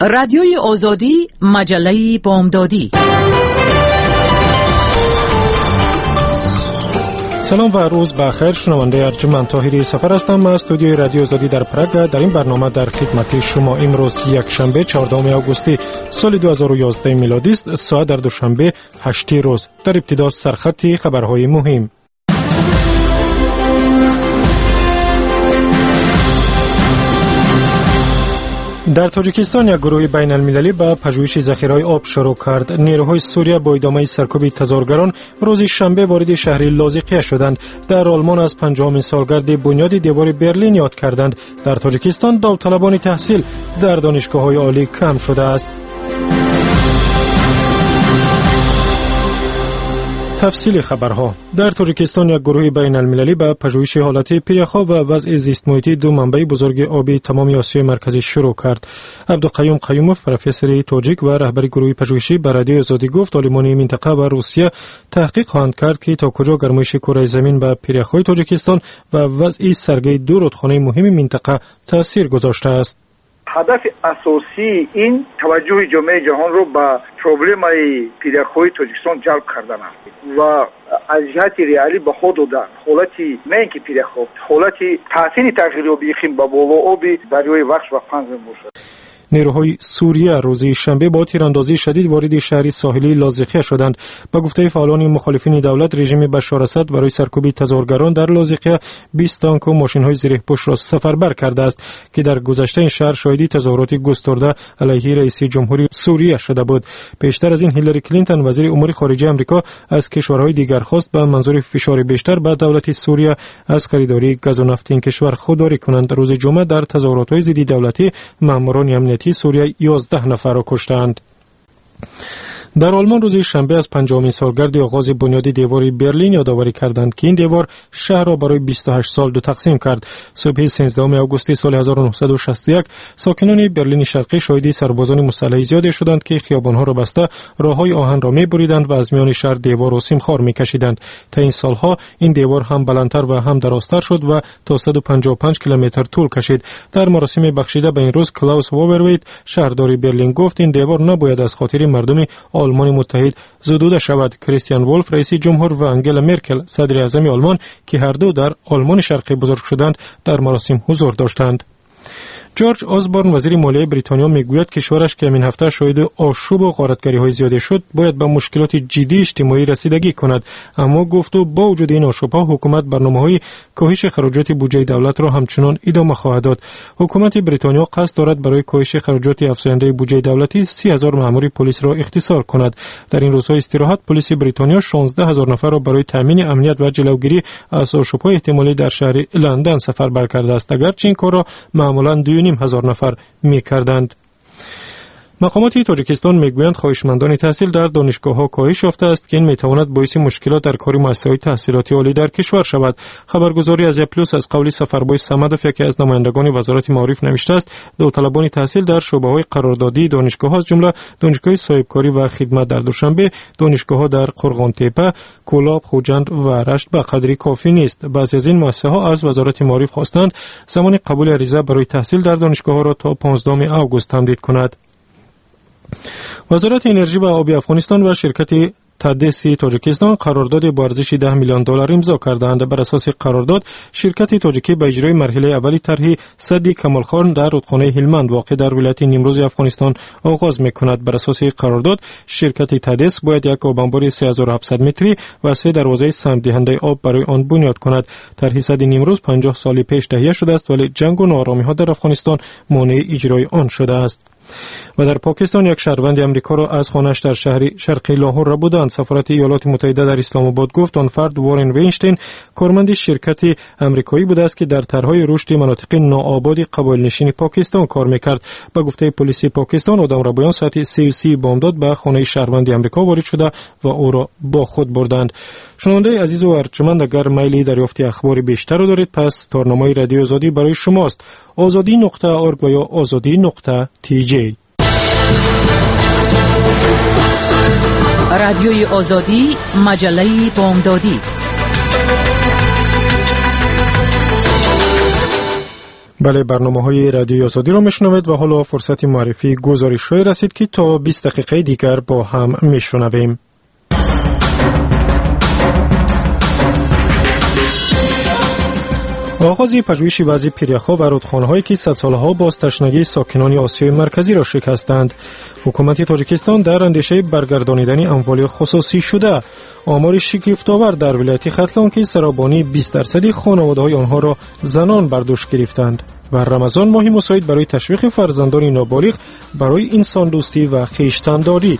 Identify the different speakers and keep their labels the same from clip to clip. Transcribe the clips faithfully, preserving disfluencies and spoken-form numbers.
Speaker 1: رادیوی آزادی، مجله بامدادی.
Speaker 2: سلام و روز بخیر. شنونده ارجمند طاهری سفر هستم از استودیوی رادیو آزادی در پراگ. در این برنامه در خدمت شما امروز یک شنبه چهاردهم آگوست سال دو هزار و یازده میلادی است. ساعت در دوشنبه هشت روز. در ابتدا سرخط خبرهای مهم. در تاجیکستان یک گروه بین المللی به پژوهش ذخیره‌های آب شروع کرد. نیروهای سوریه با ادامه سرکوب تظاهرگران روز شنبه وارد شهر لاذقیه شدند. در آلمان از پنجمین سالگرد بنیاد دیوار برلین یاد کردند. در تاجیکستان داوطلبان تحصیل در دانشگاه‌های عالی کم شده است. تفصیل خبرها. در تاجیکستان یک گروه بین المللی به پژوهش حالت پیرخواب و وضع زیست محیطی دو منبع بزرگ آبی تمام آسیای مرکزی شروع کرد. عبدالقیوم قیوموف، پروفسور تاجیک و رهبر گروه پژوهشی، به رادیو آزادی گفت عالمان منطقه و روسیه تحقیق خواهند کرد که تا کجا گرمایش کره زمین به پیرخواب تاجیکستان و وضع سرگی دو رودخانه مهم منطقه تاثیر گذاشته است.
Speaker 3: هدف اساسی این توجه جامعه جهان رو به پروبلم‌های پیرخواه تاجیکستان جلب کردن است و از جهت ریالی به خود دادن حالتی نه اینکه پیرخواه، حالتی تاثیر تغییر آبی اقلیم به بالا آبی دریای وخش و پنز باشد.
Speaker 2: نیروهای سوریه روز شنبه با تیراندازی شدید وارد شهر ساحلی لاذقیه شدند. به گفته فعالان مخالفین دولت، رژیم بشار اسد برای سرکوب تظاهرگران در لاذقیه بیست تانک و ماشین‌های زیره‌پوش را سفربر کرده است که در گذشته این شهر شاهد تظاهرات گسترده علیه رئیس جمهوری سوریه شده بود. پیشتر از این هیلاری کلینتون وزیر امور خارجه آمریکا از کشورهای دیگر خواست به منظور فشار بیشتر به دولت سوریه از خریداری گاز و نفت این کشور خودداری کنند. روز جمعه در تظاهرات‌های ضد دولتی ماموران امنیتی سوریه یازده نفر را کشتند. در آلمان روز شنبه از پنجمین سالگرد آغاز بنیاد دیوار برلین یادآوری کردند که این دیوار شهر را برای بیست و هشت سال دو تقسیم کرد. صبح سیزدهم آگوست سال هزار و نهصد و شصت و یک ساکنان برلین شرقی شاهد سربازان مسلح زیادی شدند که خیابان‌ها را بسته راههای آهن را می‌بریدند و از میان شهر دیوار و سیمخوار می‌کشیدند. تا این سالها این دیوار هم بلندتر و هم درازتر شد و تا صد و پنجاه و پنج کیلومتر طول کشید. در مراسم بخشیده به این روز کلاوس وابرویت شهردار برلین گفت این دیوار نباید از خاطر مردم آلمان متحد زدوده شود. کریستیان ولف رئیس جمهور و انگلا مرکل صدر اعظم آلمان که هر دو در آلمان شرقی بزرگ شدند در مراسم حضور داشتند. جورج آزبورن وزیر مالیه بریتانیا میگوید کشورش که این هفته شاهد آشوب و غارتگری‌های زیادی شد باید به مشکلات جدی اجتماعی رسیدگی کند، اما گفت و با وجود این آشوب‌ها حکومت برنامه‌های کاهش خراجات بودجه دولت را همچنان ادامه خواهد داد. حکومت بریتانیا قصد دارد برای کاهش خراجات افزاینده بودجه دولتی سی هزار مأمور پلیس را اختصار کند. در این روزهای استراحت پلیس بریتانیا شانزده هزار نفر را برای تامین امنیت و جلوگیری از آشوب‌های احتمالی در شهر لندن سفربر کرده است، اگرچه این کار را معمولاً دو نیم هزار نفر می کردند. مقامات تاجیکستان میگویند خواهشمندان تحصیل در دانشگاه‌ها کاهش یافته است که این میتواند باعث مشکلات در کار مؤسسه‌های تحصیلاتی عالی در کشور شود. خبرگزاری از پلوس از قول سفربای صمدوف که از نمایندگان وزارت معارف نوشته است داوطلبان تحصیل در شعبه‌های قراردادی دانشگاه‌ها از جمله دانشگاه صاحبکاری و خدمت در دوشنبه، دانشگاه‌ها در قرغان‌تپه، کولاب، خوجند و رشت به قدری کافی نیست. بعضی از این مؤسسه‌ها از وزارت معارف خواستند زمان قبول عریضه برای تحصیل در دانشگاه‌ها را تا پانزدهم آگوست تمدید کند. وزارت انرژی و آب افغانستان و شرکت تدس تاجیکستان قرارداد با ارزش ده میلیون دلار امضا کردند. بر اساس قرارداد شرکت تاجیکی به اجرای مرحله اولی طرح سد کمالخان در رودخانه هلمند واقع در ولایت نیمروز افغانستان آغاز می‌کند. بر اساس قرارداد شرکت تدس باید یک آب انبار سه هزار و هفتصد متری و سه دروازه سهم دهنده آب برای آن بنیاد کند. طرح سد نیمروز پنجاه سال پیش تهیه شده است ولی جنگ و ناآرامی‌ها در افغانستان مانع اجرای آن شده است. و در پاکستان یک شهروند آمریکا را از خانه‌اش در شهر شرقی لاهور را بودند. سفارت ایالات متحده در اسلام آباد گفت آن فرد وارن وینشتین کارمند شرکت آمریکایی بوده است که در طرح‌های رشد مناطق ناآباد قبایل نشین پاکستان کار می‌کرد. به گفته پلیس پاکستان آدم‌ربایان ساعت سه و سی بامداد به خانه شهروند آمریکا وارد شده و او را با خود بردند. شنونده عزیز و ارجمند، اگر میلی دریافت اخبار بیشتر را دارید پس تارنامه رادیو آزادی برای شماست. آزادی نقطه اورگ و یا آزادی نقطه تی جی.
Speaker 1: رادیوی آزادی، مجله بامدادی.
Speaker 2: بله، برنامه‌های رادیوی آزادی رو میشنوید و حالا فرصت معرفی گزارش‌های رسید که تا بیست دقیقه دیگر با هم میشنویم. آغاز پژوهش وضع پیریخ‌ها و رودخانه‌هایی که صد سالها باز تشنگی ساکنان آسیای مرکزی را شکستند. حکومت تاجیکستان در اندیشه برگردانیدن اموال خصوصی شده. آمار شگفت‌آور در ولایت ختلان که سرابانی بیست درصد خانواده‌های آنها را زنان بر دوش گرفتند. و رمضان ماهی مساعد برای تشویق فرزندان نابالغ برای انسان دوستی و خویشتن‌داری.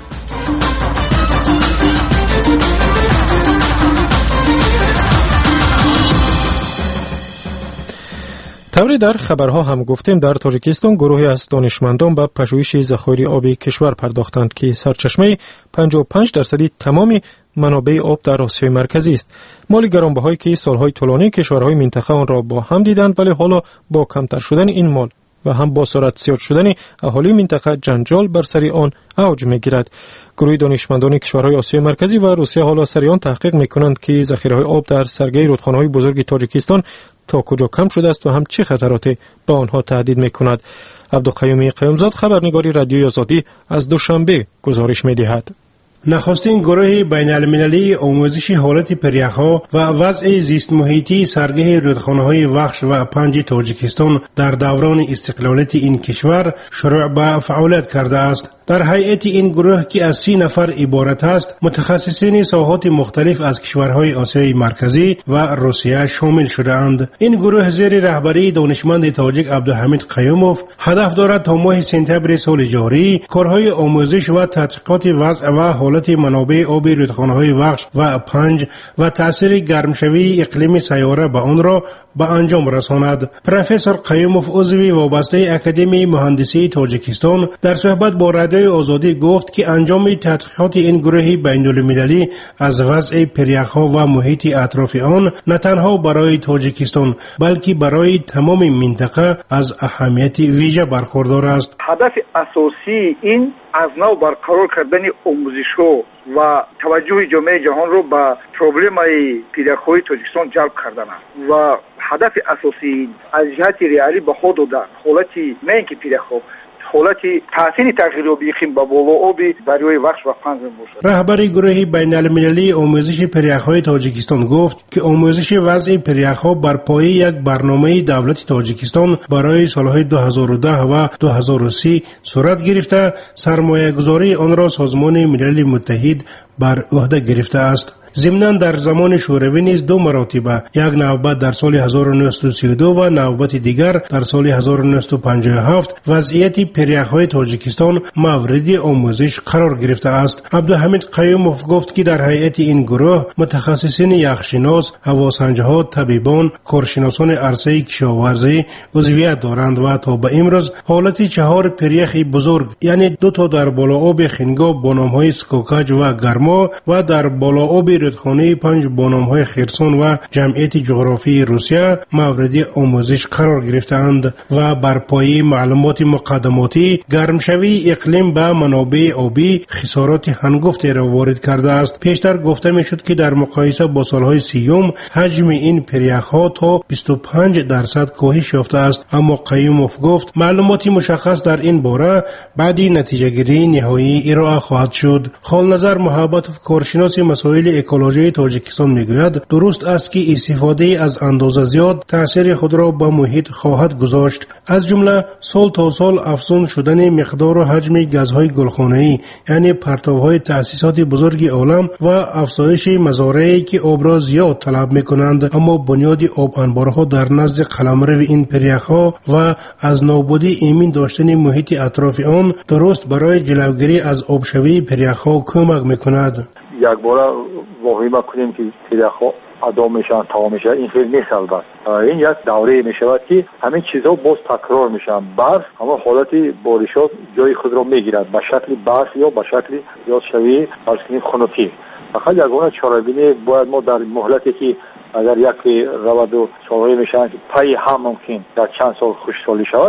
Speaker 2: طوری در خبرها هم گفتیم در تاجیکستان گروهی از دانشمندان به پژوهش ذخایر آبی کشور پرداختند که سرچشمه پنجاه و پنج درصدی تمام منابع آب در آسیای مرکزی است. مال گرانبهایی که سالهای طولانی کشورهای منطقه آن را با هم دیدند، ولی حالا با کمتر شدن این مال و هم با سرعت زیاد شدن اهالی منطقه جنجال بر سر آن اوج می‌گیرد. گروه دانشمندان کشورهای آسیای مرکزی و روسیه حالا سر آن تحقیق می‌کنند که ذخیره‌های آب در سرگی رودخانه‌های بزرگ تاجیکستان تا کجا کم شده است و هم چه خطراتی به آنها تهدید می‌کند. عبدالقیوم قیومزاد، خبرنگار رادیوی آزادی، از دوشنبه گزارش می‌دهد.
Speaker 4: نخستین گروه بین المللی آموزش حالت پریخ‌ها و وضع زیست محیطی سرگه رودخانه‌های وخش و پنج تاجیکستان در دوران استقلالیت این کشور شروع به فعالیت کرده است. در هیئت این گروه که از سی نفر عبارت است، متخصصین ساحات مختلف از کشورهای آسیای مرکزی و روسیه شامل شده‌اند. این گروه زیر رهبری دانشمند تاجیک عبدالحمید قیوموف هدف دارد تا ماه سپتامبر سال جاری کارهای آموزش و تحقیقات وضع و حالت منابع آب رودخانه‌های وخش و پنج و تأثیر گرمشوی اقلیم سیاره به آن را به انجام رساند. پروفسور قیوموف عضو وابسته اکادمی مهندسی تاجیکستان در صحبت با رادیوی آزادی گفت که انجام تحقیقات این گروه بین‌المللی از وضع پریخ‌ها و محیط اطراف آن نه تنها برای تاجیکستان بلکه برای تمام منطقه از اهمیت ویژه برخوردار است.
Speaker 3: هدف اساسی این از نو برقرار کردن آموزش‌ها و توجه جامعه جهان رو به پروبلم‌های پیریخ‌های تاجیکستان جلب کردن است و هدف اساسی از جهت ریالی به خود دادن حالتی نه اینکه پیریخ‌ها حالتی تأثیر تغییرآبی اقلیم با بالا آبی برای وخش و پنج باشد.
Speaker 4: رهبر گروه بین المللی آموزش پریخ‌های تاجیکستان گفت که آموزش وضع پریخ‌ها بر پایه یک برنامه دولت تاجیکستان برای سالهای دو هزار و ده و دو هزار و سی صورت گرفته، سرمایه‌گذاری آن را سازمان ملل متحد بر عهده گرفته است. ضمناً در زمان شوروی نیز دو مرتبه، یک نوبت در سال هزار و نهصد و سی و دو و نوبت دیگر در سال هزار و نهصد و پنجاه و هفت وضعیت پریخ‌های تاجیکستان مورد آموزش قرار گرفته است. عبدالحمید قیوموف گفت که در هیئت این گروه متخصصین یخشناس، هواسنج‌ها، طبیبان، کارشناسان عرصه کشاورزی عضویت دارند و تا به امروز حالت چهار پریخ بزرگ، یعنی دو تا در بالا آب خنگا با نام‌های سکوکاج و گرما و در بالا آب رودخانه پنج با نام‌های خرسون و جمعیت جغرافی روسیه مورد آموزش قرار گرفتند و بر پایه معلومات مقدماتی گرمشوی اقلیم به منابع آبی خسارات هنگفتی را وارد کرده است. پیشتر گفته میشد که در مقایسه با سالهای سیوم حجم این پریخ‌ها تا بیست و پنج درصد کاهش یافته است، اما قیوموف گفت معلوماتی مشخص در این باره بعد نتیجه گیری نهایی ارائه خواهد شد. خالنظر محبتوف کارشناس مسائل اکولوژی تاجیکستان میگوید درست است که استفاده از اندازه زیاد تأثیر خود را به محیط خواهد گذاشت، از جمله سال تا سال افزون شدن مقدار و حجم گازهای گلخانه‌ای، یعنی پرتوهای تأسیسات بزرگ عالم و افزایش مزارعی که آب را زیاد طلب میکنند، اما بنیاد آب انبارها در نزد قلمرو این پریخ‌ها و از نابودی ایمن داشتن محیط اطراف آن درست برای جلوگیری از آبشوی پریخ‌ها کمک میکند.
Speaker 5: یک بار واهمه کنیم که پریخ‌ها ادامه میشن تمام میشه، این خیلی نیست. البته این یک دوره میشود که همین چیزها باز تکرار میشن. برف اما حالت بارشات جای خود را میگیرد به شکل برف یا به شکل یا شوی برسکنی خنکی. فقط یگانه چاره‌بینی باید ما در مهلتی که اگر یک رود و سالهای میشن که پای هم ممکن در چند سال خشکسالی شود،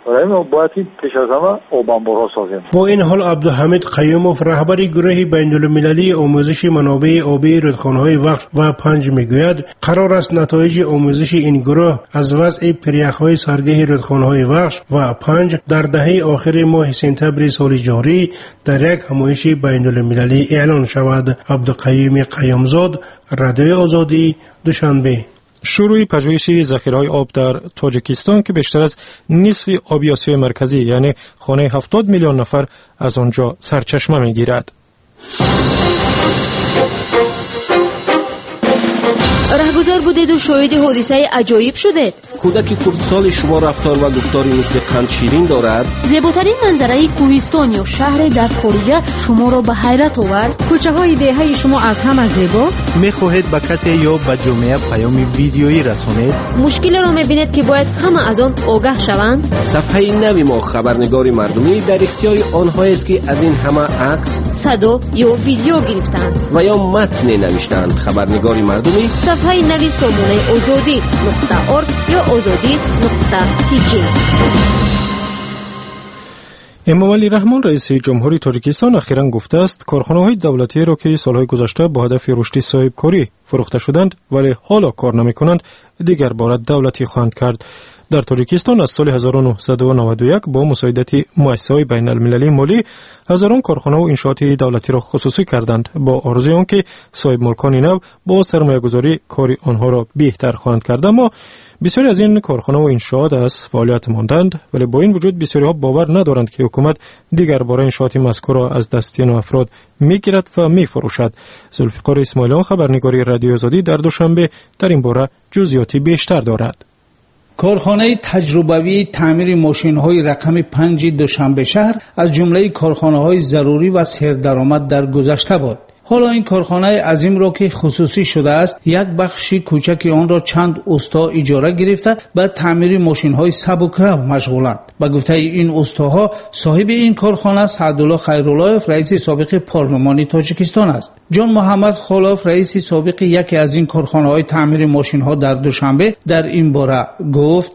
Speaker 5: برای ما باید پیش از همه آبانبارها سازیم.
Speaker 4: با این حال عبدالحمید قیوموف رهبر گروه بین‌المللی آموزش منابع آبی رودخانه‌های وخش و پنج میگوید قرار است نتایج آموزش این گروه از وضع پریخ‌های سرگه رودخانه‌های وخش و پنج در دهه آخر ماه سپتامبر سال جاری در یک همایش بین‌المللی اعلان شود. عبدالقیوم قیومزاد، رادیو آزادی، دوشنبه.
Speaker 2: شروع پژوهش ذخیره‌های آب در تاجیکستان که بیشتر از نصف آب آسیای مرکزی یعنی خانه هفتاد میلیون نفر از آنجا سرچشمه می‌گیرد.
Speaker 6: رهگذر بودید و شاهد حادثه عجایب شدید.
Speaker 7: کودک خردسال شما رفتار و گفتاری مثل قند شیرین دارد.
Speaker 6: زیباترین منظره کوهستان یا شهر در خارج شما را به حیرت آورد.
Speaker 1: کوچه های دهه شما از همه زیباست.
Speaker 8: میخواهید به کسی یا به جامعه پیام ویدیویی رسانید.
Speaker 6: مشکل را میبینید که باید همه از آن آگاه شوند.
Speaker 7: صفحه نوی ما خبرنگار مردمی در اختیار آنها است که از این همه عکس،
Speaker 6: صدا یا ویدیو گرفتند
Speaker 7: و یا متن نوشتند. خبرنگار مردمی
Speaker 6: صفحه نوی سامانه آزادی نقطه ارگ یا آزادی نقطه تی جی.
Speaker 2: امامعلی رحمان رئیس جمهوری تاجیکستان اخیراً گفته است کارخانه‌های دولتی را که سالهای گذشته با هدف رشد صاحبکاری فروخته شدند ولی حالا کار نمی‌کنند دیگر بار دولتی خواهند کرد. در تاجیکستان از سال هزار و نهصد و نود و یک با مساعدت مؤسسه‌های بین‌المللی مالی هزاران کارخانه و انشاءات دولتی را خصوصی کردند با آرزوی آنکه صاحب ملکان نو با سرمایه‌گذاری کار آنها را بهتر خواهند کرد. اما بسیاری از این کارخانه و انشاءات از فعالیت ماندند ولی با این وجود بسیاری ها باور ندارند که حکومت دیگر بار انشاءات مذکور را از دست این افراد میگیرد و میفروشد. ذوالفقار اسماعیلیان خبرنگاری رادیو آزادی در دوشنبه در این باره جزئیاتی بیشتر دارد.
Speaker 9: کارخانه تجربوی تعمیر ماشین‌های رقم پنج دوشنبه شهر از جمله کارخانه‌های ضروری و سردرآمد در گذشته بود. حالا این کارخانه عظیم را که خصوصی شده است یک بخشی کوچک آن را چند استا اجاره گرفته به تعمیر ماشین‌های سبک‌رو مشغولند. به گفته این استاها صاحب این کارخانه سعدالله خیراللهیف رئیس سابق پارلمان تاجیکستان است. جان محمد خالف رئیس سابق یکی از این کارخانه‌های تعمیر ماشین‌ها در دوشنبه در این باره گفت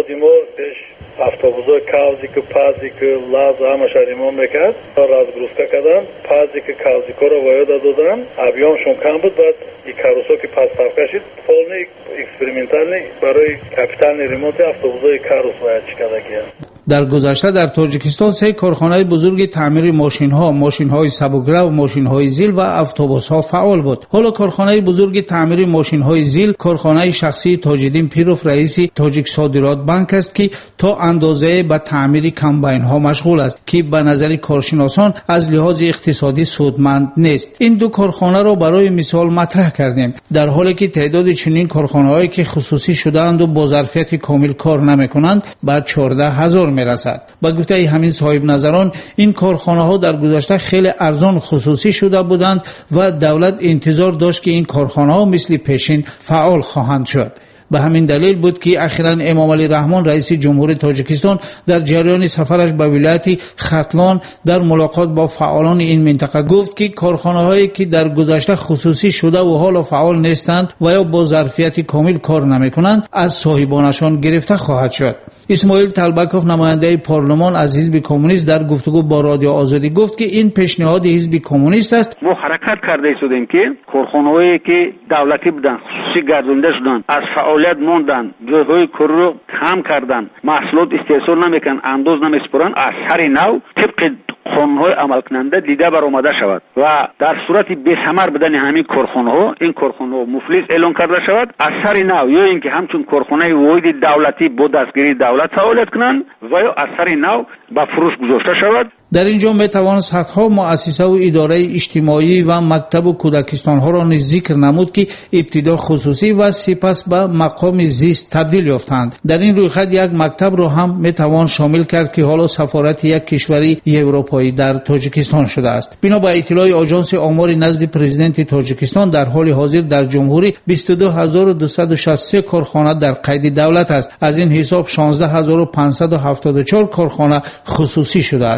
Speaker 10: автобусой кавзик пазик лаз ҳамаша ремонт мекард разгрузка карданд пазик кавзикоро воёда доданд объёмшон кам буд баъд и карусо ки пастав кашид полный экспериментальный барои капитальный ремонти автобусои карус бояд чикарда гирад.
Speaker 9: در گذشته در تاجیکستان سه کارخانه بزرگ تعمیر ماشین‌ها، ماشین‌های سبک‌رو، ماشین‌های زیل و اتوبوس‌ها فعال بود. حالا کارخانه بزرگ تعمیر ماشین‌های زیل کارخانه شخصی تاج‌الدین پیروف رئیس تاجیک صادرات بانک است که تا اندازه به تعمیر کمباین‌ها مشغول است که به نظر کارشناسان از لحاظ اقتصادی سودمند نیست. این دو کارخانه را برای مثال مطرح کردیم در حالی که تعداد چنین کارخانه‌هایی که خصوصی شده‌اند و با ظرفیت کامل کار نمی‌کنند به چهارده هزار میرسد. با گفته همین صاحب نظران این کارخانه ها در گذشته خیلی ارزان خصوصی شده بودند و دولت انتظار داشت که این کارخانه ها مثل پیشین فعال خواهند شد. به همین دلیل بود که اخیراً امامعلی رحمان رئیس جمهوری تاجیکستان در جریان سفرش به ولایت ختلان در ملاقات با فعالان این منطقه گفت که کارخانه‌هایی که در گذشته خصوصی شده و حالا فعال نیستند و یا با ظرفیت کامل کار نمی‌کنند از صاحبانشان گرفته خواهد شد. اسماعیل طلبکوف نماینده پارلمان از حزب کمونیست در گفتگو با رادیو آزادی گفت که این پیشنهاد حزب کمونیست است.
Speaker 11: ما حرکت کرده شدیم که کارخانه‌هایی که دولتی بودند خصوصی گردانده شدند از فعالیت موندن جایهای کار رو کم کردن محصولات استحصال نمیکنن انداز نمیسپرن از سر نو طبق قانون‌های عمل کننده دیده برآمده شود و در صورت بی‌ثمر بودن همین کارخانه‌ها این کارخانه‌ها مفلس اعلان کرده شود از سر نو یا اینکه همچون کارخانه واحد دولتی با دستگیری دولت فعالیت کنند و یا از سر نو به فروش گذاشته شود.
Speaker 9: در اینجا می توان صدها مؤسسه و اداره اجتماعی و مکتب و کودکستان ها را ذکر نمود که ابتدا خصوصی و سپس به مقام زیست تبدیل یافتند. در این رویخط یک مکتب را هم می توان شامل کرد که حالا سفارت یک کشوری اروپایی در تاجیکستان شده است. بنا به اطلاع آژانس آمار نزد پرزیدنت تاجیکستان در حال حاضر در جمهوری بیست و دو هزار و دویست و شصت و سه کارخانه در قید دولت است. از این حساب شانزده هزار و پانصد و هفتاد و چهار کارخانه خصوصی شده است.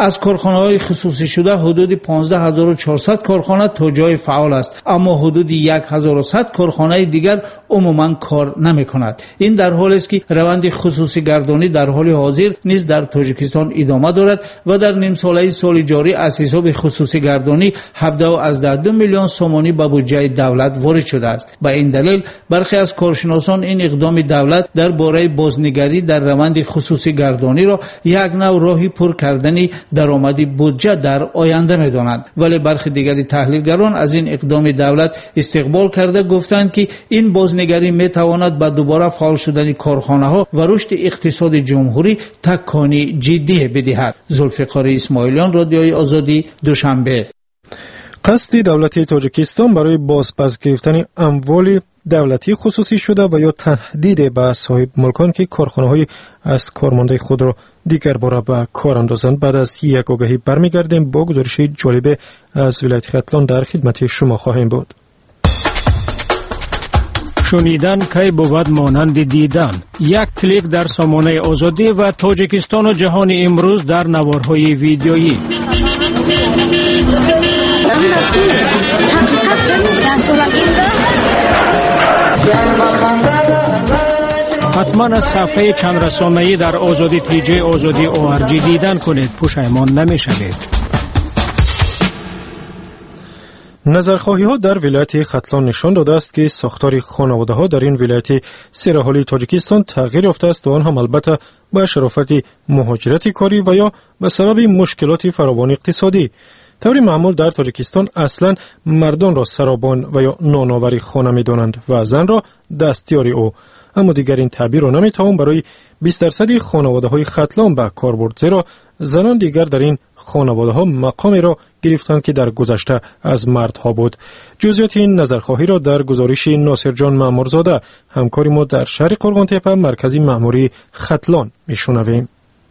Speaker 9: از کارخانه‌های خصوصی شده حدود پانزده هزار و چهارصد کارخانه تا جای فعال است، اما حدود یک هزار و صد کارخانه دیگر عموما کار نمی‌کند. این در حالی است که روند خصوصی گردانی در حال حاضر نیز در تاجیکستان ادامه دارد و در نیم ساله سال جاری از حساب خصوصی گردانی هفده و از ده دو میلیون سومانی به بودجه دولت وارد شده است. به این دلیل برخی از کارشناسان این اقدام دولت درباره بازنگری در روند خصوصی گردانی را یک نوع راهی پر کردن درآمد بودجه در آینده می‌دانند، ولی برخی دیگر تحلیلگران از این اقدام دولت استقبال کرده گفتند که این بازنگری می‌تواند به دوباره فعال شدن کارخانه‌ها و رشد اقتصاد جمهوری تکانی جدی بدهد. ذوالفقار اسماعیلیان، رادیوی آزادی، دوشنبه.
Speaker 2: قصد دولت تاجیکستان برای بازپس گرفتن اموال دولتی خصوصی شده و یا تهدید به صاحب ملکان که کارخانه‌های از کارمنده خود را دیگر باره به کار اندازند. بعد از یک آگهی برمیگردیم با گزارش جالب از ولایت ختلان در خدمت شما خواهیم بود.
Speaker 12: شنیدن کی بود مانند دیدن. یک کلیک در سامانه آزادی و تاجیکستان و جهان امروز در نوارهای ویدیویی. حتما از صفحه چند رسانه‌ای در آزادی تیجی آزادی او ار جی دیدن کنید، پشیمان نمی‌شوید.
Speaker 2: نظرخواهی ها در ولایت ختلان نشان داده است که ساختار خانواده ها در این ولایت سرحالی تاجیکستان تغییر یافته است و آن هم البته به شرافت مهاجرت کاری و یا به سبب مشکلات فراوان اقتصادی. طور معمول در تاجیکستان اصلا مردان را سرابان و یا نانآور خانه می دانند و زن را دستیاری او. اما دیگر این تعبیر را نمی توان برای بیست درصد خانواده های ختلان به کار برد، زیرا زنان دیگر در این خانواده ها مقامی را گرفتند که در گذشته از مردها بود. جزئیات این نظرخواهی را در گزارش ناصر جان مامورزاده، همکاری ما در شهر قرغان تپه مرکزی مأموری ختلان میشنویم.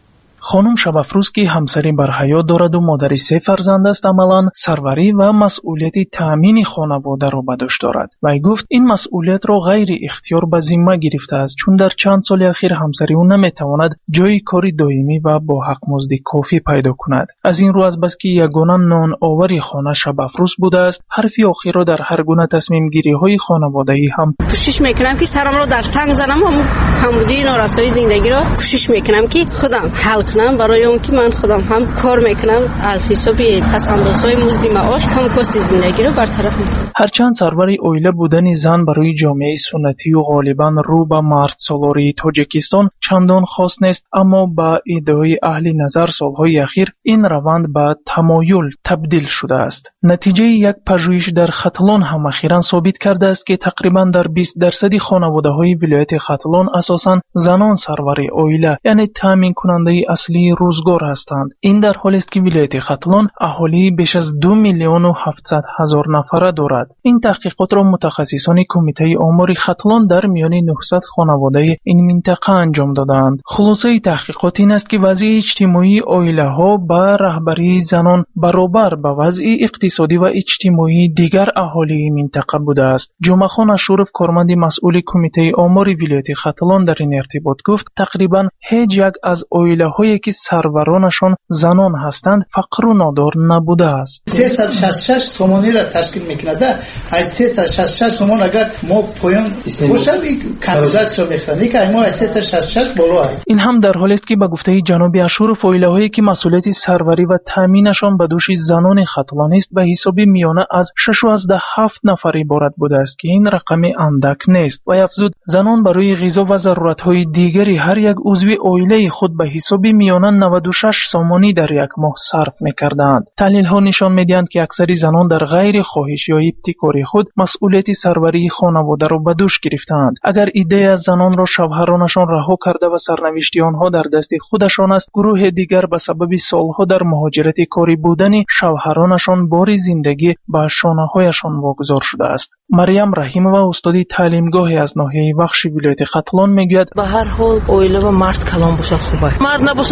Speaker 13: خانم شبافروز که همسری برحیات دارد و مادری سه فرزند است، عملاً سروری و مسئولیت تأمین خانواده را به دوش دارد. وی گفت این مسئولیت را غیر اختیار به ذمه گرفته است، چون در چند سال اخیر همسری او نمیتواند جای کاری دائمی و با حق مزد کافی پیدا کند. از این رو از بس که یگانه نان آوری خانه شبافروز بوده است، حرفی آخر را در هر گونه تصمیم گیری های خانوادگی هم
Speaker 14: کوشش میکنم که سرم را در سنگ زنم و کمبودی نارسایی زندگی را کوشش میکنم که خودم حل کنم، برای اون که من خودم هم کار میکنم از حساب پس اندازهای مزد معاش کم کاست زندگی رو برطرف میکنم.
Speaker 13: هرچند سروری اویله بودن زن برای جامعه سنتی و غالبا رو به مرد سالاری تاجیکستان چندان خاص نیست، اما با ادعای اهل نظر سالهای اخیر این روند به تمایل تبدیل شده است. نتیجه یک پژوهش در ختلان هم اخیراً ثابت کرده است که تقریبا در بیست درصد خانواده‌های ولایت ختلان اساساً زنان سروری اویله یعنی تامین کننده اصلی روزگار هستند. این در حالی است که ولایت ختلان اهالی بیش از دو میلیون و هفتصد هزار نفره دارد. این تحقیقات را متخصصان کمیته آمار ختلان در میان نهصد خانواده این منطقه انجام دادند. خلاصه تحقیقات این است که وضع اجتماعی عائله ها با رهبری زنان برابر با وضع اقتصادی و اجتماعی دیگر اهالی منطقه بوده است. جمعه خان اشرف، کارمند مسئول کمیته آمار ولایت ختلان، در این ارتباط گفت تقریبا هیچ یک از عائله هایی که سرورانشان زنان هستند فقر و نادار نبوده است.
Speaker 15: سیصد و شصت و شش سومانی را تشکیل میکنه. از سیصد و شصت و شش سومون اگر ما پایان باشد کاندیدات رو میخوانیم که ما از سیصد و شصت و شش بالا است.
Speaker 13: این هم در حالی است که به گفته جناب اشرف عائله هایی که مسئولیت سروری و تامینشان به دوش زنان ختلان است به حساب میانه از شش و از ده هفت نفر عبارت بوده است که این رقم اندک نیست. و افزود زنان برای غذا و ضرورت های دیگری هر یک عضو عائله خود به حساب میانه نود و شش سومانی در یک ماه صرف میکردند. تحلیل ها نشان میدهند که اکثر زنان در غیر خواهش یا ابتکاری خود مسئولیت سروری خانواده را به دوش گرفتند. اگر ایده از زنان را شوهرانشان رها کرده و سرنوشت آنها در دست خودشان است، گروه دیگر به سبب سالها در مهاجرت کاری بودن شوهرانشان بار زندگی به شانه‌هایشان واگذار شده است. مریم رحیمова، استاد تعلیمگاه از ناحیه وخش ولایت ختلان، میگوید
Speaker 16: به هر حال عائله و مرد کلام باشد خوبه، مرد نباشد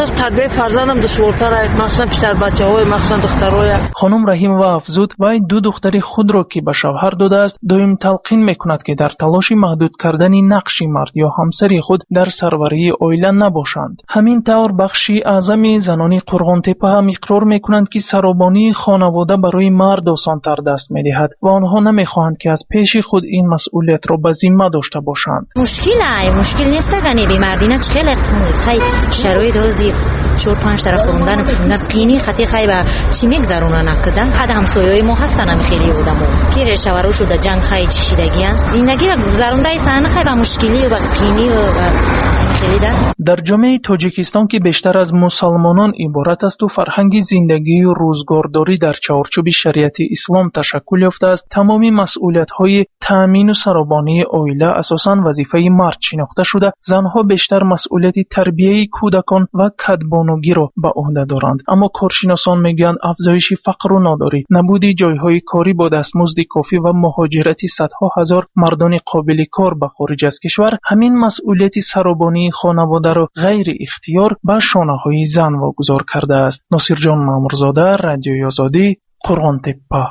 Speaker 16: اساس تربیت فرزندم دشوارتره، مخصوصا پسر بچه‌های مخصوصا دخترای.
Speaker 13: خانم رحیم و افزود وای دو دختر خود را که به شوهر داده است دائم تلقین میکند که در تلاش محدود کردن نقش مرد یا همسری خود در سروری عائله نباشند. همین طور بخشی اعظم زنان قرغانتپه هم اقرار میکنند که سرابانی خانواده برای مرد آسان‌تر دست میدهد و آنها نمیخواهند که از پیش خود این مسئولیت را به ذمه داشته باشند.
Speaker 17: مشکل ای مشکل نیست گنی بی مردینه چخیل خی شرایط دوزی چهار پنج طرف خوندن خوندن قینی خطی خی و چی میگذرونن نکدن حد همسایه‌های ما هستن هم خیلی بودمو کی رشوارو شده جنگ خی چشیدگیان زندگی را گذرونده سن خی و مشکلی و قینی و در جامعه تاجیکستان که بیشتر از مسلمانان عبارت است و فرهنگ زندگی و روزگارداری در چارچوب شریعت اسلام تشکل یافته است، تمامی مسئولیت‌های تأمین و سرابانی عائله اساساً وظیفه مرد شناخته شده، زنها بیشتر مسئولیت تربیت کودکان و کدبانوگی را به عهده دارند. اما کارشناسان میگویند افزایش فقر و ناداری، نبود جایهای کاری با دستمزد کافی و مهاجرت صدها هزار مردان قابل کار به خارج از کشور همین مسئولیت سرابانی خانواده را غیر اختیار به شانه‌های زن واگذار کرده است. ناصر جان مامورزاده، رادیوی آزادی، قرغانتپه.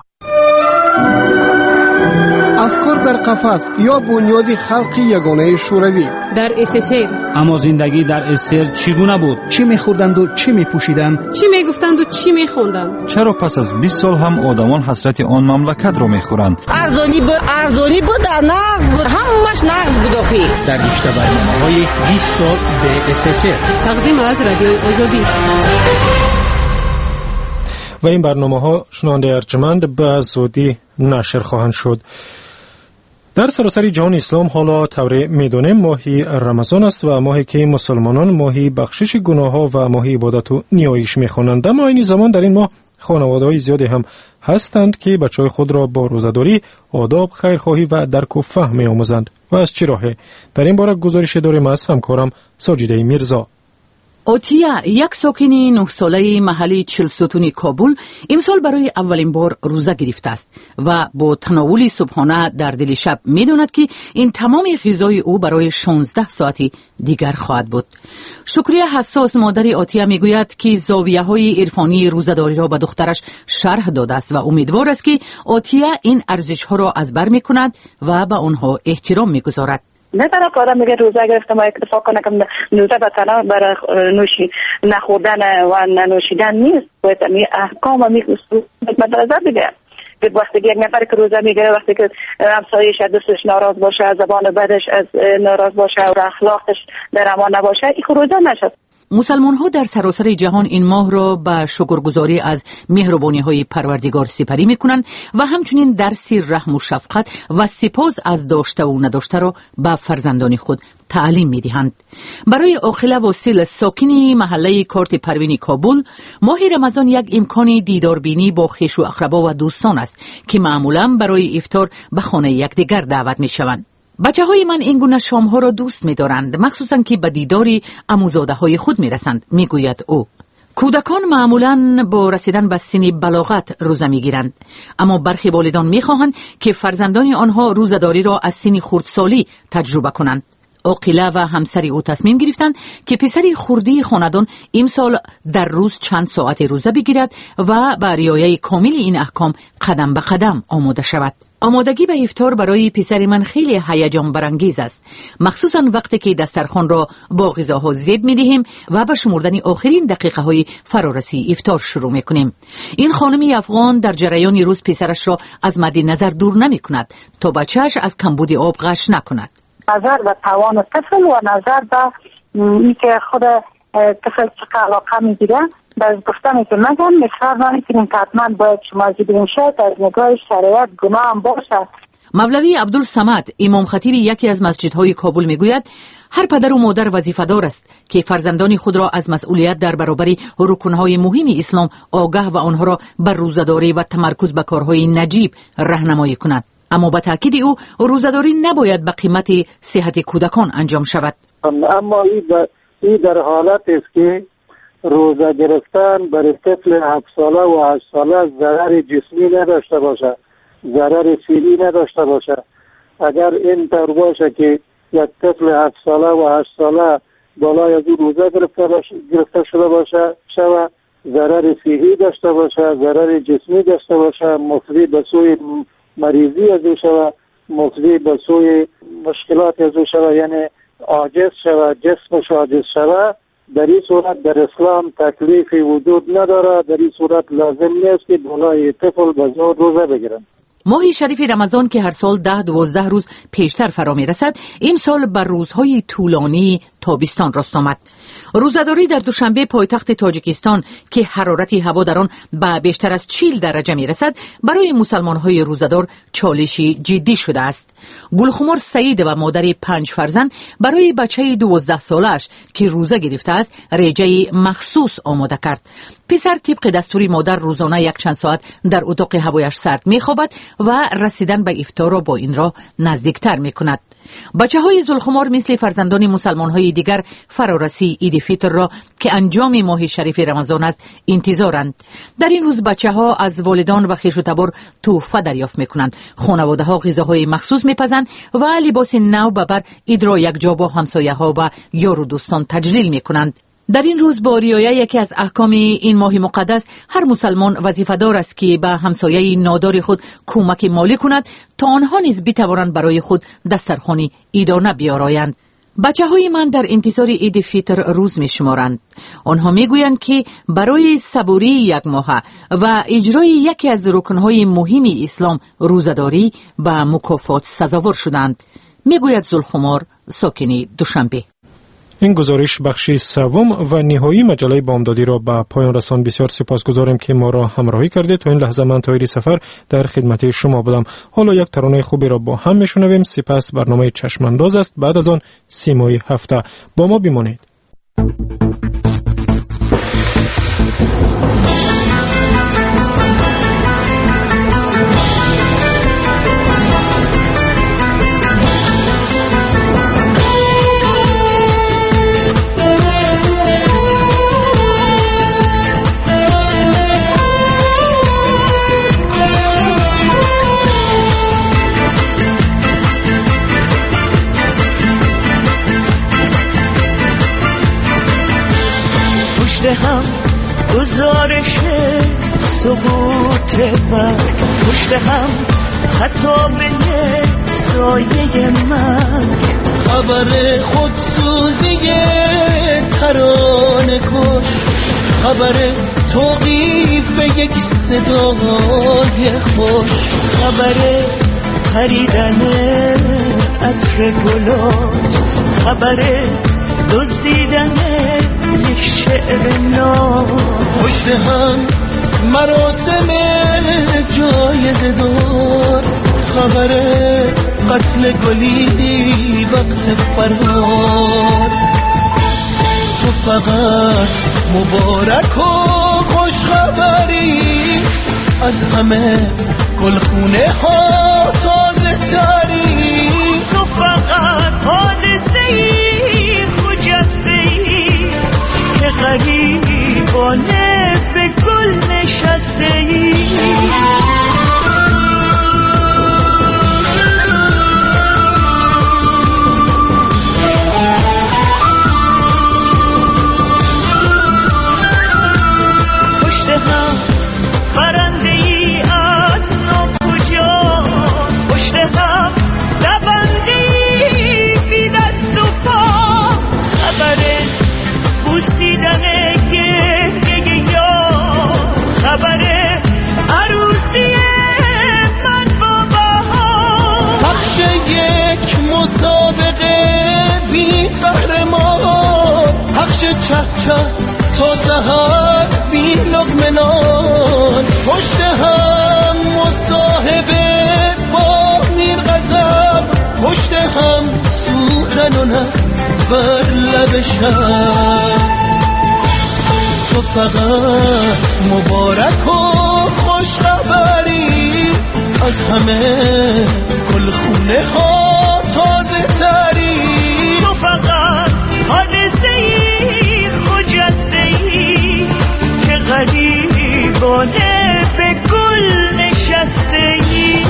Speaker 18: افکار در قفس یا بنیاد خلق یگانه شوروی
Speaker 1: در اسسر.
Speaker 8: اما زندگی در اسسر چگونه بود؟
Speaker 18: چی می‌خوردند و چی می‌پوشیدند؟
Speaker 1: چی می‌گفتند و چی می‌خواندند؟
Speaker 19: چرا پس از بیست سال هم آدمان حسرت آن مملکت را می‌خورند؟
Speaker 16: ارزانی بود، ارزانی بود، نقص بود، همش نقص بود آخی.
Speaker 8: در رشته برنامه‌های بیست سال به اسسر.
Speaker 1: تقدیم از رادیوی آزادی.
Speaker 2: و این برنامه ها شنونده ارجمند به زودی نشر خواهند شد. در سراسر جهان اسلام حالا طوری میدونیم ماهی رمضان است و ماهی که مسلمانان ماهی بخشش گناه ها و ماهی عبادت و نیایش میخوانند. اما این زمان در این ماه خانواده های زیادی هم هستند که بچه های خود را با روزه‌داری، آداب، خیرخواهی و درک و فهم می‌آموزند. و از چه راهه؟ در این باره گزارش داریم از همکارم ساجده میرزا.
Speaker 20: آتیه یک ساکن نه ساله محلی چهل ستون کابل امسال برای اولین بار روزه گرفته است و با تناول صبحانه در دل شب می‌داند که این تمام غذای او برای شانزده ساعتی دیگر خواهد بود. شکریه حساس مادر آتیه میگوید که زاویه‌های عرفانی روزه‌داری را به دخترش شرح داده است و امیدوار است که آتیه این ارزش‌ها را از بر می‌کند و به آنها احترام می‌گذارد.
Speaker 21: نه تنها که آدم میگه روزه گرفتم و اکتفا کنه که روزه به تنها برای نوشی نخوردن و ننوشیدن نیست، باید می احکام و می مدرزه بده. که وقتی یک نفر که روزه میگیره وقتی که همسایه‌اش دوستش ناراض باشه، از زبان بدش از ناراض باشه و اخلاقش در امان نباشه، این روزه نشه.
Speaker 20: مسلمان ها در سراسر جهان این ماه را به شکرگزاری از مهربانی های پروردگار سپری می کنند و همچنین درس رحم و شفقت و سپاس از داشته و نداشته را به فرزندان خود تعلیم می دهند. برای عاقله واصل ساکنی محله کارت پروین کابل ماه رمضان یک امکان دیداربینی با خویش و اقربا و دوستان است که معمولا برای افطار به خانه یکدیگر دعوت می شوند. بچه های من این گونه شام ها را دوست می دارند، مخصوصا که به دیداری عموزاده های خود می رسند، می گوید او. کودکان معمولا با رسیدن به سن بلاغت روزه می گیرند، اما برخی والدان می خواهند که فرزندان آنها روزه‌داری را از سن خردسالی تجربه کنند. عاقله و همسر او تصمیم گرفتند که پسر خردی خاندان امسال در روز چند ساعت روزه بگیرد و به رعایت کامل این احکام قدم به قدم آماده شود. آمادگی به افطار برای پسر من خیلی هیجان برانگیز است، مخصوصا وقتی که دسترخوان را با غذاها زیب می‌دهیم و به شمردن آخرین دقیقه های فرارسی افطار شروع می‌کنیم. این خانمی افغان در جریان روز پسرش را از مد نظر دور نمی‌کند تا بچه‌اش از کمبود آب غش نکند.
Speaker 21: نظر به توان طفل و نظر به اینکه خود طفل چقدر علاقه می‌گیره باز گفتم که مگم مصرار نمی‌کنیم که حتما باید شما زیدین شد از نگاه شریعت گناه هم باشه.
Speaker 20: مولوی عبدالصمد امام خطیب یکی از مسجدهای کابل میگوید هر پدر و مادر وظیفه‌دار است که فرزندان خود را از مسئولیت در برابر رکن‌های مهم اسلام آگاه و آنها را بر روزه‌داری و تمرکز به کارهای نجیب راهنمایی کند. اما به تاکید او روزه‌داری نباید به قیمت صحت کودکان انجام شود.
Speaker 22: اما این در حالت است که روزه گرفتن برای طفل هفت ساله و هشت ساله ضرر جسمی نداشته باشه، ضرر سیلی نداشته باشه. اگر این طور باشه که یک طفل هفت ساله و هشت ساله بالای از این روزه گرفته باشه گرفته شده باشه شوه، ضرر صحی داشته باشه، ضرر جسمی داشته باشه، مفضی به سوی مریضی از او شوه، مفضی به سوی مشکلات از او شوه، یعنی عاجز شوه، جسمش عاجز شوه، در این صورت در اسلام تکلیفی وجود نداره. در این صورت لازم نیست که بالای طفل به زور روزه بگیرن.
Speaker 20: ماه شریف رمضان که هر سال ده دوازده روز پیشتر فرا می رسد، این سال بر روزهای طولانی تابستان راست آمد. روزه‌داری در دوشنبه پایتخت تاجیکستان که حرارت هوا در آن به بیشتر از چهل درجه می رسد، برای مسلمان‌های روزه‌دار چالشی جدی شده است. گلخمار سعید و مادر پنج فرزند برای بچه دوازده سالش که روزه گرفته است، رژه مخصوص آماده کرد. پسر طبق دستور مادر روزانه یک چند ساعت در اتاق هوایش سرد می خوابد و رسیدن به افطار را با این را نزدیکتر می کند. بچه های ذوالخمار مثل فرزندان مسلمان های دیگر فرارسی عید فطر را که انجام ماه شریف رمضان است انتظارند. در این روز بچه ها از والدان و خویش و تبار تحفه دریافت می کنند. خانواده ها غذاهای مخصوص می پزند و لباس نو به بر عید را یک جا با همسایه ها و یار و دوستان تجلیل می کنند. در این روز با رعایت یکی از احکام این ماه مقدس، هر مسلمان وظیفه‌دار است که به همسایه نادار خود کمک مالی کند تا آنها نیز بتوانند برای خود دسترخوان عیدانه بیارایند. بچه های من در انتظار عید فطر روز می شمارند. آنها می گویند که برای صبوری یک ماه و اجرای یکی از رکنهای مهم اسلام روزه‌داری به مکافات سزاوار شدند. می گوید ذوالخمار ساکن دوشنبه.
Speaker 2: این گزارش بخش سوم و نهایی مجله بامدادی را به پایان رساند. بسیار سپاسگزارم که ما را همراهی کردید. تا این لحظه من طاهری سفر در خدمت شما بودم. حالا یک ترانه خوبی را با هم میشنویم. سپس برنامه چشم انداز است. بعد از آن سیمای هفته. با ما بمانید.
Speaker 3: هم گزارش سقوط من، پشت هم خطابه سایه من، خبر خودسوزی ترانه کش، خبر توقیف یک صدای خوش، خبر پریدن عطر گلان، خبر دزدیدن یک شعر نام، پشت هم مراسم جایزه دار، خبر قتل گلی وقت فرار، تو فقط مبارک و خوش خبری از همه گلخونه ها تازه تری، تو فقط حادثه‌ای خجسته‌ای که غریبانه به گل نشسته‌ای. پشت هم برنده‌ای از ناکجا، پشت هم دونده‌ای بی دست و پا، خبر بوسیدن گریه یار، خبر عروسی من با بهار، پخش یک مسابقه بی قهرمان، پخش چه چه تا سحر بی لقمه نان، پشت هم مصاحبه با میر غضب، پشت هم سوزن و نه بر لب شب، تو فقط مبارک و خوش خبری از همه گلخونه ها تازه تری، تو فقط حادثه‌ای خجسته‌ای که غریبانه به گل نشسته‌ای.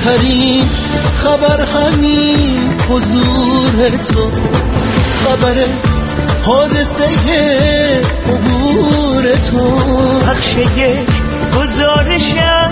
Speaker 3: مهمترین خبر همین حضور تو، خبر حادثه عبور تو،
Speaker 4: بخش یک گزارشم